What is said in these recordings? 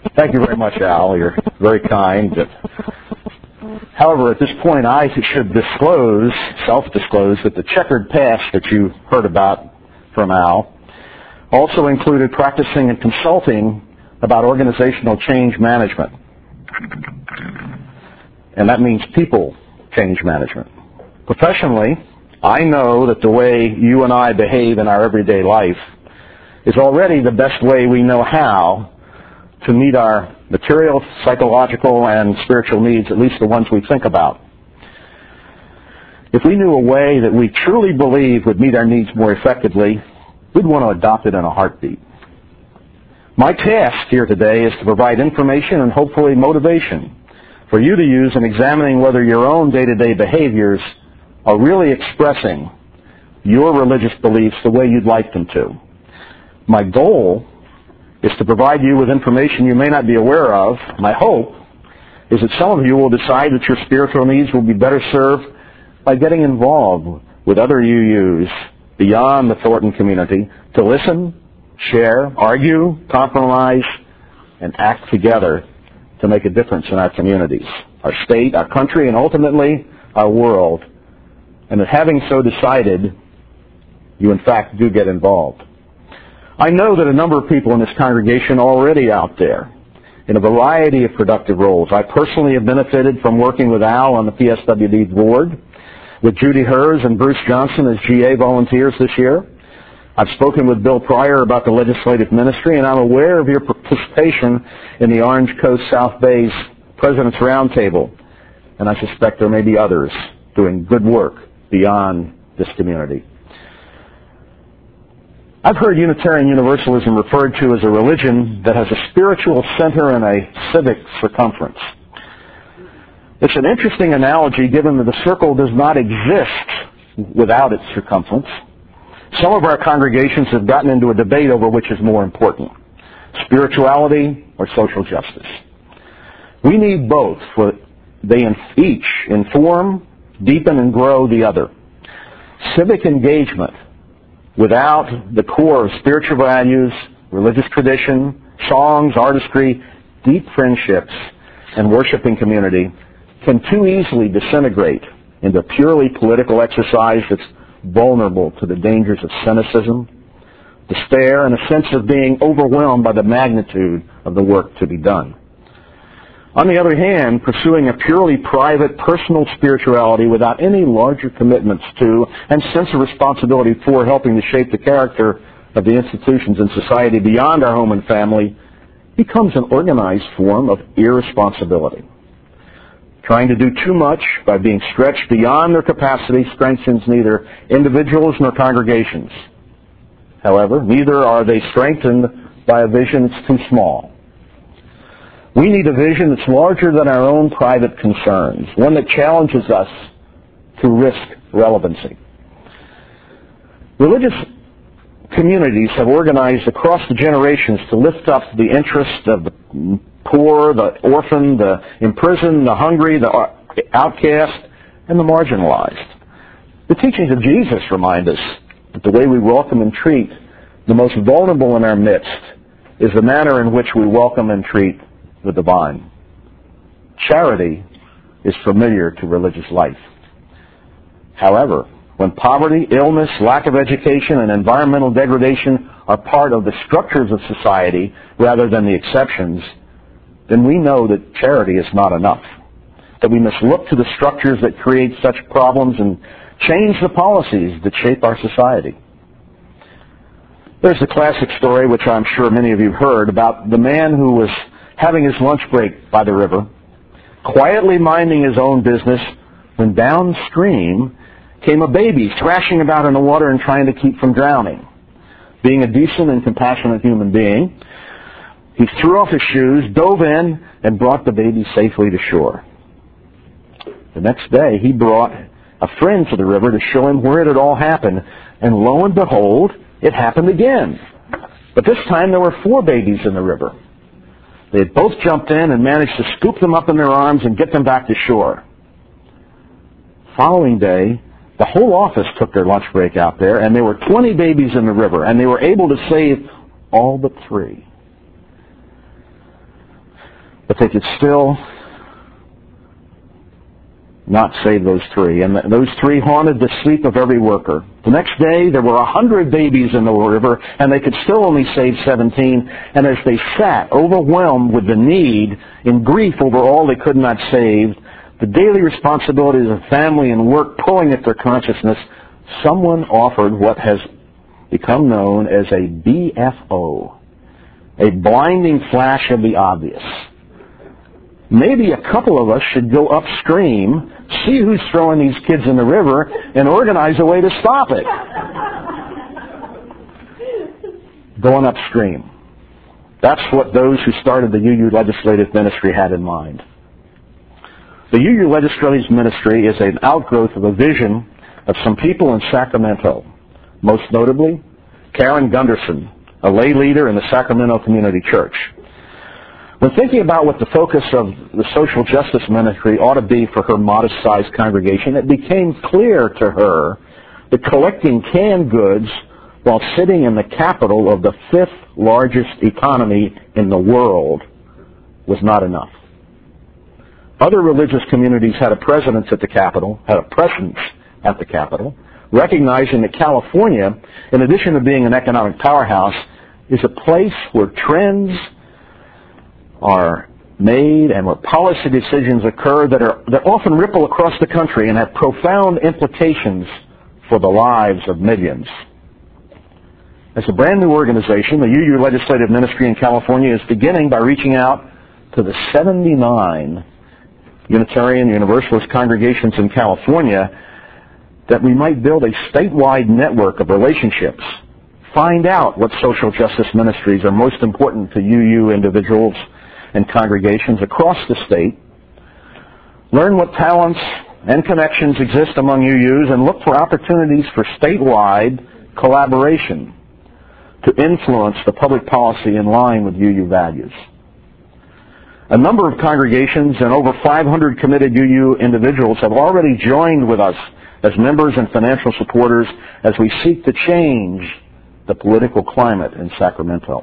Thank you very much, Al. You're very kind. However, at this point, I should self-disclose, that the checkered past that you heard about from Al also included practicing and consulting about organizational change management. And that means people change management. Professionally, I know that the way you and I behave in our everyday life is already the best way we know how to meet our material, psychological, and spiritual needs, at least the ones we think about. If we knew a way that we truly believe would meet our needs more effectively, we'd want to adopt it in a heartbeat. My task here today is to provide information and hopefully motivation for you to use in examining whether your own day-to-day behaviors are really expressing your religious beliefs the way you'd like them to. My goal is to provide you with information you may not be aware of. My hope is that some of you will decide that your spiritual needs will be better served by getting involved with other UUs beyond the Thornton community to listen, share, argue, compromise, and act together to make a difference in our communities, our state, our country, and ultimately our world. And that having so decided, you in fact do get involved. I know that a number of people in this congregation are already out there in a variety of productive roles. I personally have benefited from working with Al on the PSWD board, with Judy Hers and Bruce Johnson as GA volunteers this year. I've spoken with Bill Pryor about the legislative ministry, and I'm aware of your participation in the Orange Coast South Bay's President's Roundtable, and I suspect there may be others doing good work beyond this community. I've heard Unitarian Universalism referred to as a religion that has a spiritual center and a civic circumference. It's an interesting analogy given that the circle does not exist without its circumference. Some of our congregations have gotten into a debate over which is more important, spirituality or social justice. We need both, for they each inform, deepen, and grow the other. Civic engagement without the core of spiritual values, religious tradition, songs, artistry, deep friendships, and worshiping community can too easily disintegrate into a purely political exercise that's vulnerable to the dangers of cynicism, despair, and a sense of being overwhelmed by the magnitude of the work to be done. On the other hand, pursuing a purely private, personal spirituality without any larger commitments to and sense of responsibility for helping to shape the character of the institutions and society beyond our home and family becomes an organized form of irresponsibility. Trying to do too much by being stretched beyond their capacity strengthens neither individuals nor congregations. However, neither are they strengthened by a vision that's too small. We need a vision that's larger than our own private concerns, one that challenges us to risk relevancy. Religious communities have organized across the generations to lift up the interests of the poor, the orphan, the imprisoned, the hungry, the outcast, and the marginalized. The teachings of Jesus remind us that the way we welcome and treat the most vulnerable in our midst is the manner in which we welcome and treat the divine. Charity is familiar to religious life. However, when poverty, illness, lack of education, and environmental degradation are part of the structures of society rather than the exceptions, then we know that charity is not enough, that we must look to the structures that create such problems and change the policies that shape our society. There's the classic story, which I'm sure many of you have heard, about the man who was having his lunch break by the river, quietly minding his own business, when downstream came a baby thrashing about in the water and trying to keep from drowning. Being a decent and compassionate human being, he threw off his shoes, dove in, and brought the baby safely to shore. The next day, he brought a friend to the river to show him where it had all happened, and lo and behold, it happened again. But this time there were 4 babies in the river. They had both jumped in and managed to scoop them up in their arms and get them back to shore. Following day, the whole office took their lunch break out there, and there were 20 babies in the river, and they were able to save all but 3. But they could still not save those three. And those three haunted the sleep of every worker. The next day, there were 100 babies in the river, and they could still only save 17. And as they sat, overwhelmed with the need, in grief over all they could not save, the daily responsibilities of family and work pulling at their consciousness, someone offered what has become known as a BFO, a blinding flash of the obvious. Maybe a couple of us should go upstream, see who's throwing these kids in the river, and organize a way to stop it. Going upstream. That's what those who started the UU Legislative Ministry had in mind. The UU Legislative Ministry is an outgrowth of a vision of some people in Sacramento, most notably Karen Gunderson, a lay leader in the Sacramento Community Church. When thinking about what the focus of the social justice ministry ought to be for her modest-sized congregation, it became clear to her that collecting canned goods while sitting in the capital of the fifth largest economy in the world was not enough. Other religious communities had a presence at the Capitol, recognizing that California, in addition to being an economic powerhouse, is a place where trends are made and where policy decisions occur that often ripple across the country and have profound implications for the lives of millions. As a brand new organization, the UU Legislative Ministry in California is beginning by reaching out to the 79 Unitarian Universalist congregations in California that we might build a statewide network of relationships, find out what social justice ministries are most important to UU individuals and congregations across the state, learn what talents and connections exist among UUs, and look for opportunities for statewide collaboration to influence the public policy in line with UU values. A number of congregations and over 500 committed UU individuals have already joined with us as members and financial supporters as we seek to change the political climate in Sacramento.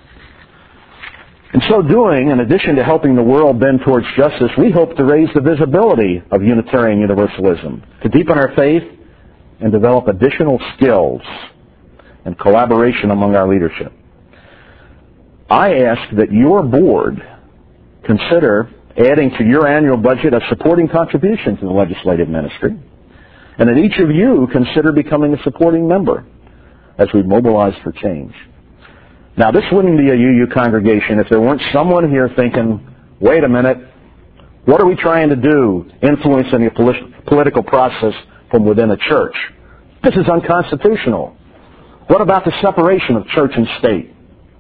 In so doing, in addition to helping the world bend towards justice, we hope to raise the visibility of Unitarian Universalism, to deepen our faith, and develop additional skills and collaboration among our leadership. I ask that your board consider adding to your annual budget a supporting contribution to the legislative ministry, and that each of you consider becoming a supporting member as we mobilize for change. Now, this wouldn't be a UU congregation if there weren't someone here thinking, wait a minute, what are we trying to do influencing the political process from within a church? This is unconstitutional. What about the separation of church and state?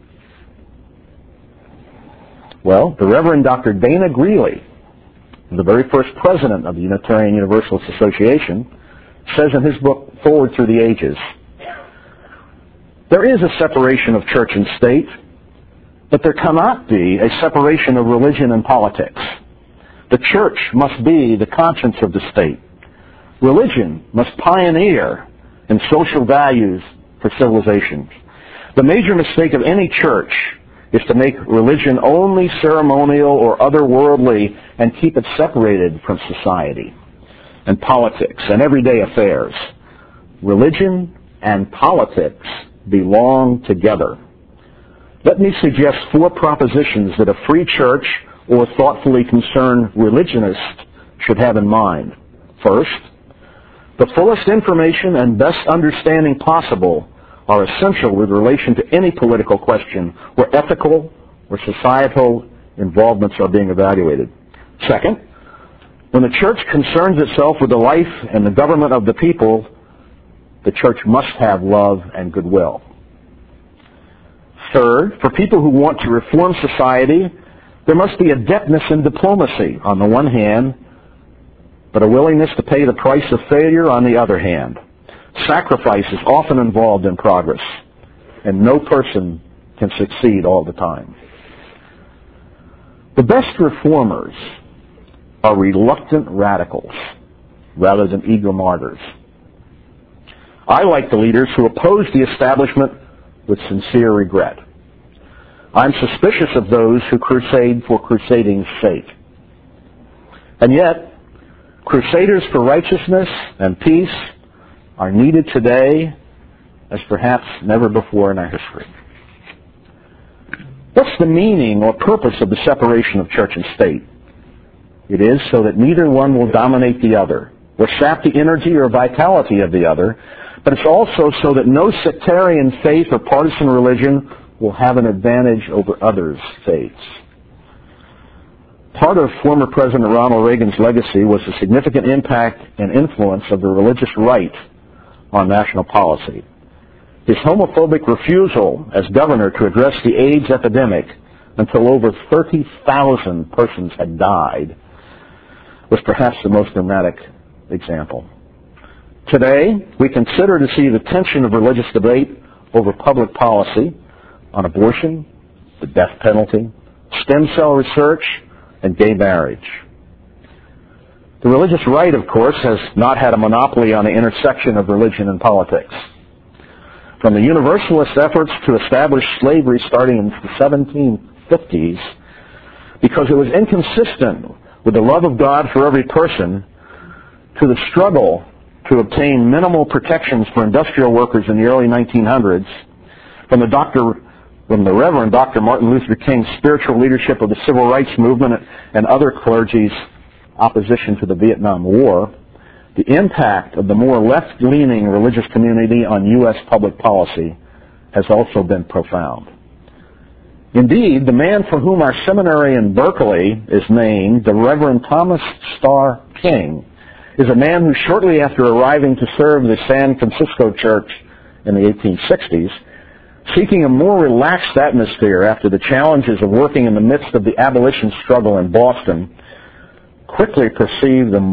Well, the Reverend Dr. Dana Greeley, the very first president of the Unitarian Universalist Association, says in his book, Forward Through the Ages, there is a separation of church and state, but there cannot be a separation of religion and politics. The church must be the conscience of the state. Religion must pioneer in social values for civilizations. The major mistake of any church is to make religion only ceremonial or otherworldly and keep it separated from society and politics and everyday affairs. Religion and politics belong together. Let me suggest 4 propositions that a free church or thoughtfully concerned religionist should have in mind. First, the fullest information and best understanding possible are essential with relation to any political question where ethical or societal involvements are being evaluated. Second, when the church concerns itself with the life and the government of the people, the church must have love and goodwill. Third, for people who want to reform society, there must be adeptness in diplomacy on the one hand, but a willingness to pay the price of failure on the other hand. Sacrifice is often involved in progress, and no person can succeed all the time. The best reformers are reluctant radicals rather than eager martyrs. I like the leaders who oppose the establishment with sincere regret. I'm suspicious of those who crusade for crusading's sake. And yet, crusaders for righteousness and peace are needed today as perhaps never before in our history. What's the meaning or purpose of the separation of church and state? It is so that neither one will dominate the other, or sap the energy or vitality of the other, but it's also so that no sectarian faith or partisan religion will have an advantage over others' faiths. Part of former President Ronald Reagan's legacy was the significant impact and influence of the religious right on national policy. His homophobic refusal as governor to address the AIDS epidemic until over 30,000 persons had died was perhaps the most dramatic example. Today, we consider to see the tension of religious debate over public policy on abortion, the death penalty, stem cell research, and gay marriage. The religious right, of course, has not had a monopoly on the intersection of religion and politics. From the Universalist efforts to establish slavery starting in the 1750s, because it was inconsistent with the love of God for every person, to the struggle to obtain minimal protections for industrial workers in the early 1900s, from the Reverend Dr. Martin Luther King's spiritual leadership of the Civil Rights Movement and other clergy's opposition to the Vietnam War, the impact of the more left-leaning religious community on U.S. public policy has also been profound. Indeed, the man for whom our seminary in Berkeley is named, the Reverend Thomas Starr King, is a man who shortly after arriving to serve the San Francisco Church in the 1860s, seeking a more relaxed atmosphere after the challenges of working in the midst of the abolition struggle in Boston, quickly perceived the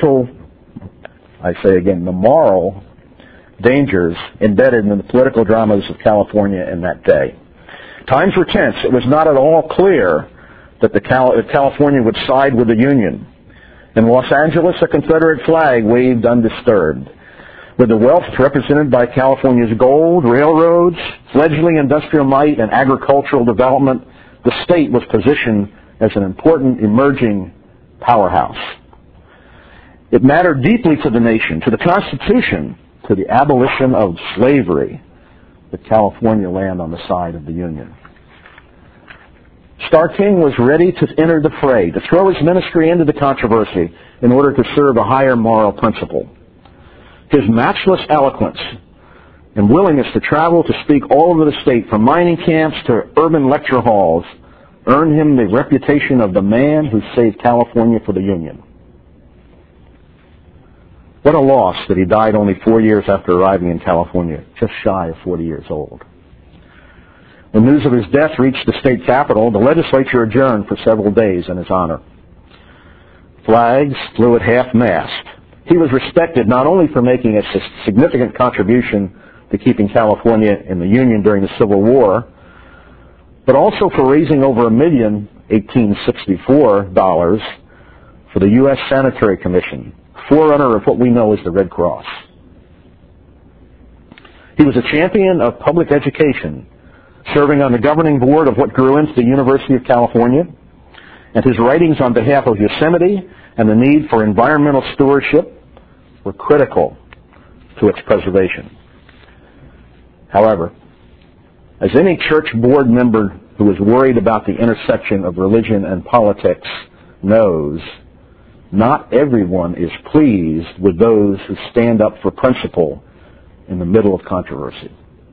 moral dangers embedded in the political dramas of California in that day. Times were tense. It was not at all clear that California would side with the Union. In Los Angeles, a Confederate flag waved undisturbed. With the wealth represented by California's gold, railroads, fledgling industrial might, and agricultural development, the state was positioned as an important emerging powerhouse. It mattered deeply to the nation, to the Constitution, to the abolition of slavery, that California land on the side of the Union. Starr King was ready to enter the fray, to throw his ministry into the controversy in order to serve a higher moral principle. His matchless eloquence and willingness to travel to speak all over the state, from mining camps to urban lecture halls, earned him the reputation of the man who saved California for the Union. What a loss that he died only 4 years after arriving in California, just shy of 40 years old. When news of his death reached the state capitol, the legislature adjourned for several days in his honor. Flags flew at half-mast. He was respected not only for making a significant contribution to keeping California in the Union during the Civil War, but also for raising over $1,864 for the U.S. Sanitary Commission, forerunner of what we know as the Red Cross. He was a champion of public education, serving on the governing board of what grew into the University of California, and his writings on behalf of Yosemite and the need for environmental stewardship were critical to its preservation. However, as any church board member who is worried about the intersection of religion and politics knows, not everyone is pleased with those who stand up for principle in the middle of controversy.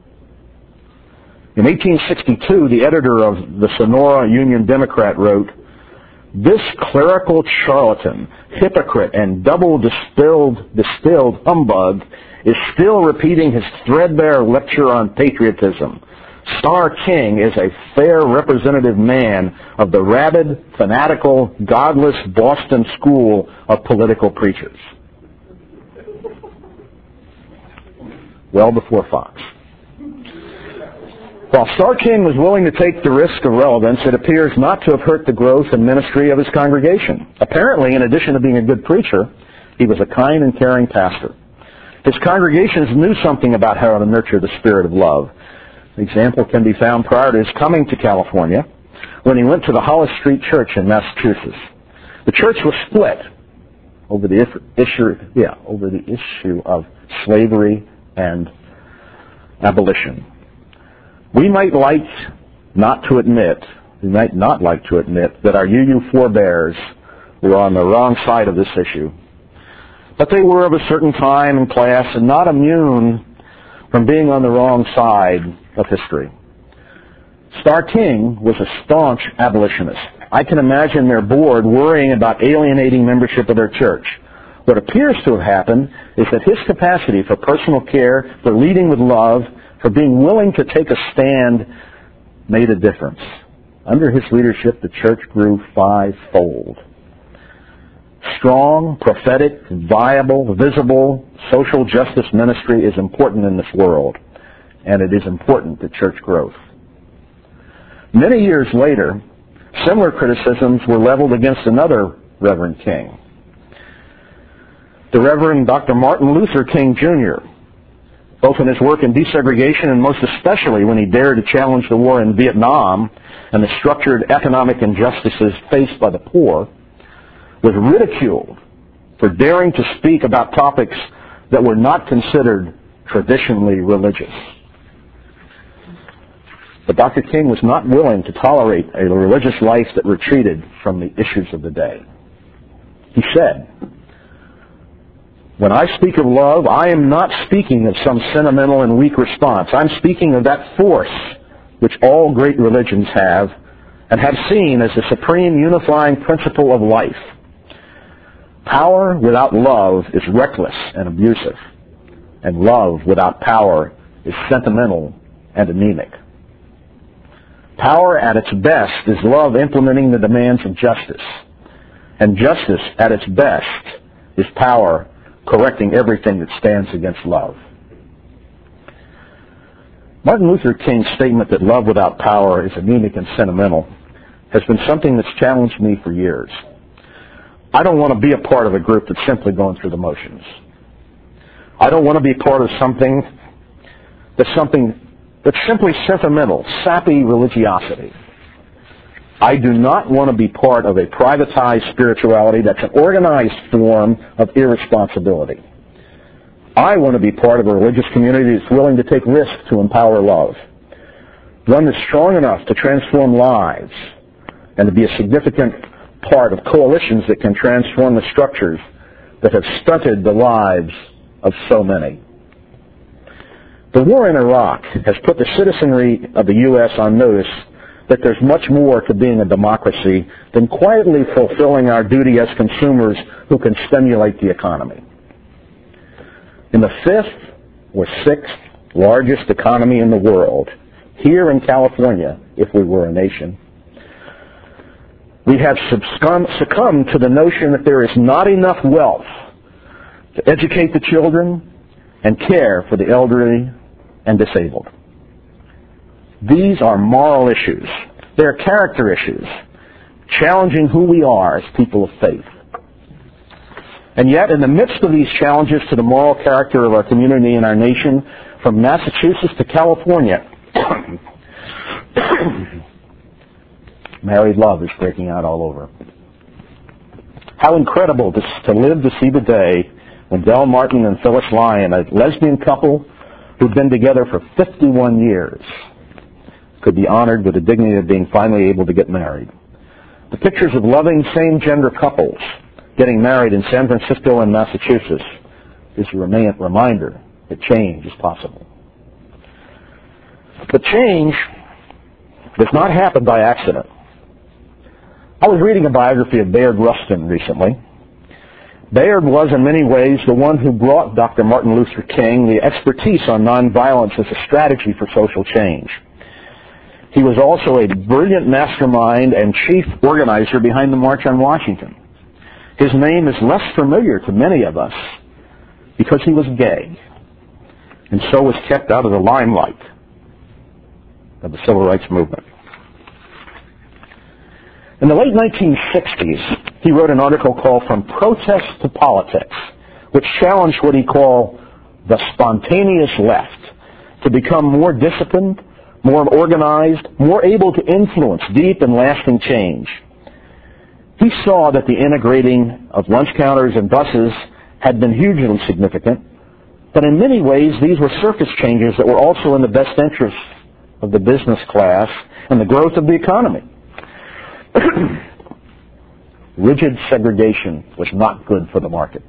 In 1862, the editor of the Sonora Union Democrat wrote, "This clerical charlatan, hypocrite, and double-distilled humbug is still repeating his threadbare lecture on patriotism. Starr King is a fair representative man of the rabid, fanatical, godless Boston school of political preachers." Well before Fox. While Starr King was willing to take the risk of relevance, it appears not to have hurt the growth and ministry of his congregation. Apparently, in addition to being a good preacher, he was a kind and caring pastor. His congregations knew something about how to nurture the spirit of love. The example can be found prior to his coming to California when he went to the Hollis Street Church in Massachusetts. The church was split over the issue of slavery and abolition. We might not like to admit that our UU forebears were on the wrong side of this issue, but they were of a certain time and class and not immune from being on the wrong side of history. Starr King was a staunch abolitionist. I can imagine their board worrying about alienating membership of their church. What appears to have happened is that his capacity for personal care, for leading with love, for being willing to take a stand made a difference. Under his leadership, the church grew fivefold. Strong, prophetic, viable, visible social justice ministry is important in this world, and it is important to church growth. Many years later, similar criticisms were leveled against another Reverend King, the Reverend Dr. Martin Luther King Jr., both in his work in desegregation and most especially when he dared to challenge the war in Vietnam and the structured economic injustices faced by the poor, was ridiculed for daring to speak about topics that were not considered traditionally religious. But Dr. King was not willing to tolerate a religious life that retreated from the issues of the day. He said, "When I speak of love, I am not speaking of some sentimental and weak response. I'm speaking of that force which all great religions have and have seen as the supreme unifying principle of life. Power without love is reckless and abusive, and love without power is sentimental and anemic. Power at its best is love implementing the demands of justice, and justice at its best is power correcting everything that stands against love." Martin Luther King's statement that love without power is anemic and sentimental has been something that's challenged me for years. I don't want to be a part of a group that's simply going through the motions. I don't want to be part of something that's simply sentimental, sappy religiosity. I do not want to be part of a privatized spirituality that's an organized form of irresponsibility. I want to be part of a religious community that's willing to take risks to empower love, one that's strong enough to transform lives and to be a significant part of coalitions that can transform the structures that have stunted the lives of so many. The war in Iraq has put the citizenry of the U.S. on notice that there's much more to being a democracy than quietly fulfilling our duty as consumers who can stimulate the economy. In the fifth or sixth largest economy in the world, here in California, if we were a nation, we have succumbed to the notion that there is not enough wealth to educate the children and care for the elderly and disabled. These are moral issues. They are character issues, challenging who we are as people of faith. And yet, in the midst of these challenges to the moral character of our community and our nation, from Massachusetts to California, married love is breaking out all over. How incredible to live to see the day when Del Martin and Phyllis Lyon, a lesbian couple who've been together for 51 years, could be honored with the dignity of being finally able to get married. The pictures of loving same-gender couples getting married in San Francisco and Massachusetts is a reminder that change is possible. But change does not happen by accident. I was reading a biography of Bayard Rustin recently. Bayard was in many ways the one who brought Dr. Martin Luther King the expertise on nonviolence as a strategy for social change. He was also a brilliant mastermind and chief organizer behind the March on Washington. His name is less familiar to many of us because he was gay, and so was kept out of the limelight of the civil rights movement. In the late 1960s, he wrote an article called From Protest to Politics, which challenged what he called the spontaneous left to become more disciplined, more organized, more able to influence deep and lasting change. He saw that the integrating of lunch counters and buses had been hugely significant, but in many ways these were surface changes that were also in the best interest of the business class and the growth of the economy. Rigid segregation was not good for the market.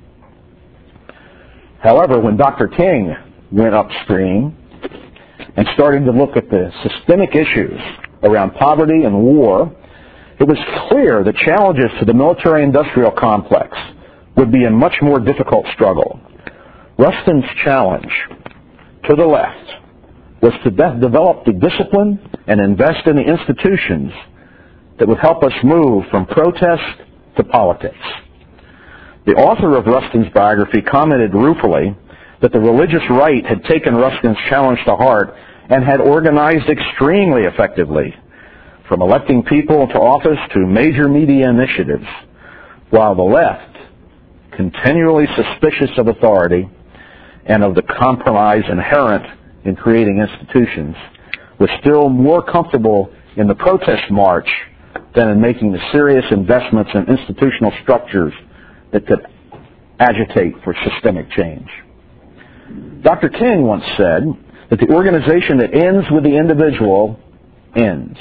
However, when Dr. King went upstream and started to look at the systemic issues around poverty and war, it was clear the challenges to the military-industrial complex would be a much more difficult struggle. Rustin's challenge to the left was to develop the discipline and invest in the institutions that would help us move from protest to politics. The author of Rustin's biography commented ruefully that the religious right had taken Rustin's challenge to heart and had organized extremely effectively, from electing people to office to major media initiatives, while the left, continually suspicious of authority and of the compromise inherent in creating institutions, was still more comfortable in the protest march than in making the serious investments in institutional structures that could agitate for systemic change. Dr. King once said that the organization that ends with the individual ends.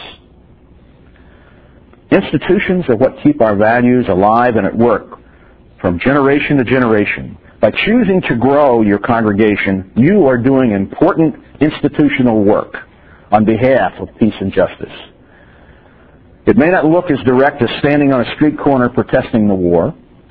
Institutions are what keep our values alive and at work from generation to generation. By choosing to grow your congregation, you are doing important institutional work on behalf of peace and justice. It may not look as direct as standing on a street corner protesting the war,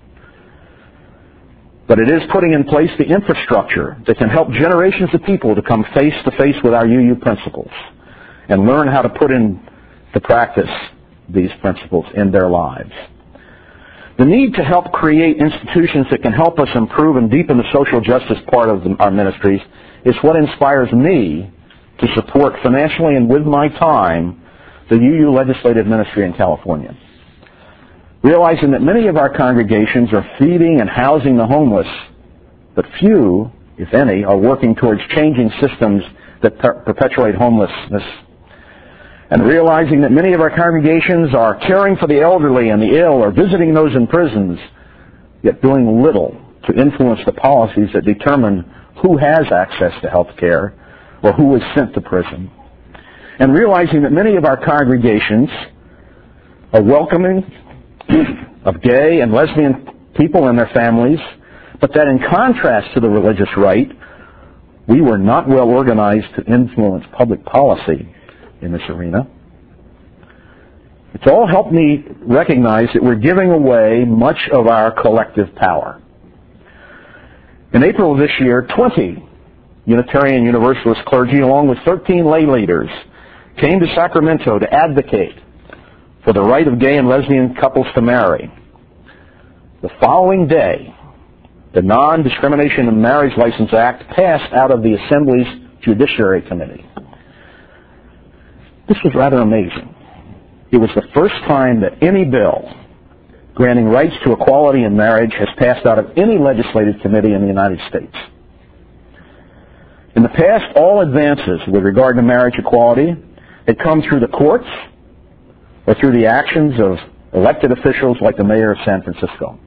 but it is putting in place the infrastructure that can help generations of people to come face to face with our UU principles and learn how to put into practice these principles in their lives. The need to help create institutions that can help us improve and deepen the social justice part of our ministries is what inspires me to support financially and with my time the UU Legislative Ministry in California. Realizing that many of our congregations are feeding and housing the homeless, but few, if any, are working towards changing systems that perpetuate homelessness. And realizing that many of our congregations are caring for the elderly and the ill or visiting those in prisons, yet doing little to influence the policies that determine who has access to health care or who is sent to prison. And realizing that many of our congregations are welcoming of gay and lesbian people and their families, but that in contrast to the religious right, we were not well organized to influence public policy in this arena. It's all helped me recognize that we're giving away much of our collective power. In April of this year, 20 Unitarian Universalist clergy, along with 13 lay leaders, came to Sacramento to advocate for the right of gay and lesbian couples to marry. The following day, the Non-Discrimination in Marriage License Act passed out of the Assembly's Judiciary Committee. This was rather amazing. It was the first time that any bill granting rights to equality in marriage has passed out of any legislative committee in the United States. In the past, all advances with regard to marriage equality had come through the courts or through the actions of elected officials like the mayor of San Francisco.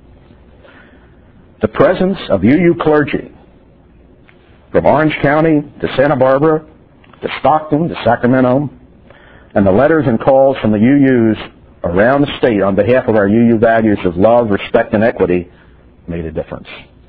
The presence of UU clergy from Orange County to Santa Barbara to Stockton to Sacramento, and the letters and calls from the UUs around the state on behalf of our UU values of love, respect, and equity made a difference.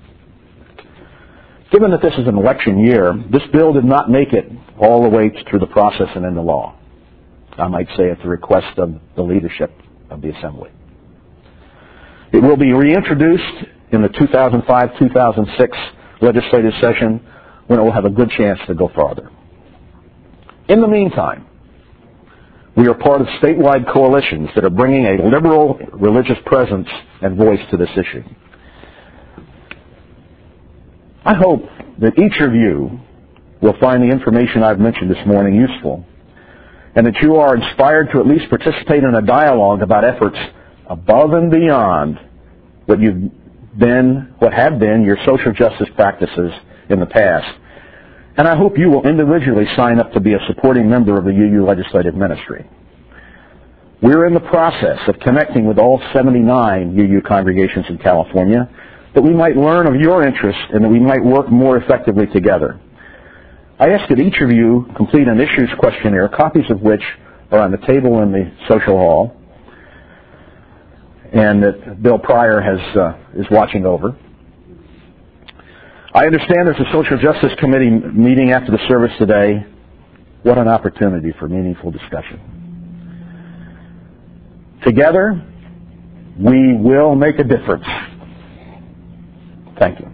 Given that this is an election year, this bill did not make it all the way through the process and into law. I might say at the request of the leadership of the Assembly. It will be reintroduced in the 2005-2006 legislative session when it will have a good chance to go farther. In the meantime, we are part of statewide coalitions that are bringing a liberal religious presence and voice to this issue. I hope that each of you will find the information I've mentioned this morning useful, and that you are inspired to at least participate in a dialogue about efforts above and beyond what have been your social justice practices in the past, And I hope you will individually sign up to be a supporting member of the UU Legislative Ministry. We're in the process of connecting with all 79 UU congregations in California that we might learn of your interests and that we might work more effectively together. I ask that each of you complete an issues questionnaire, copies of which are on the table in the social hall, and that Bill Pryor is watching over. I understand there's a Social Justice Committee meeting after the service today. What an opportunity for meaningful discussion. Together, we will make a difference. Thank you.